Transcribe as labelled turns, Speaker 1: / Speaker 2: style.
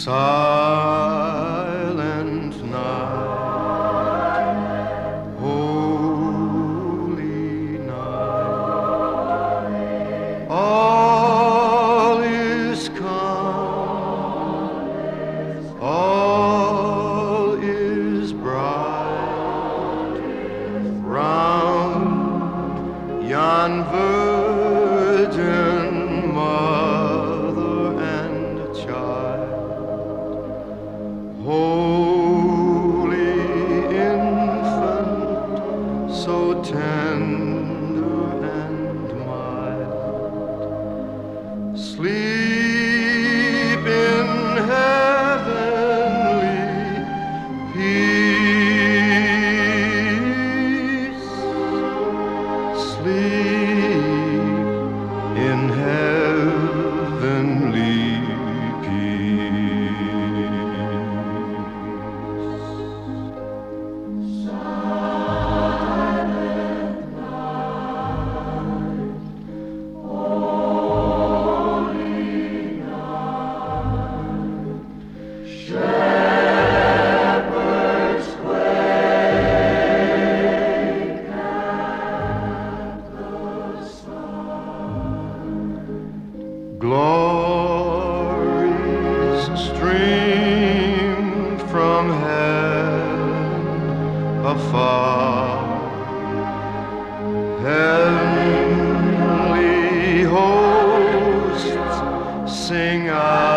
Speaker 1: Silent night, holy night, all is calm, all is bright, round yon virgin mother and child. Holy infant, so tender and mild, sleep in heavenly peace, sleep in heavenly glories stream from heaven afar, heavenly hosts sing out.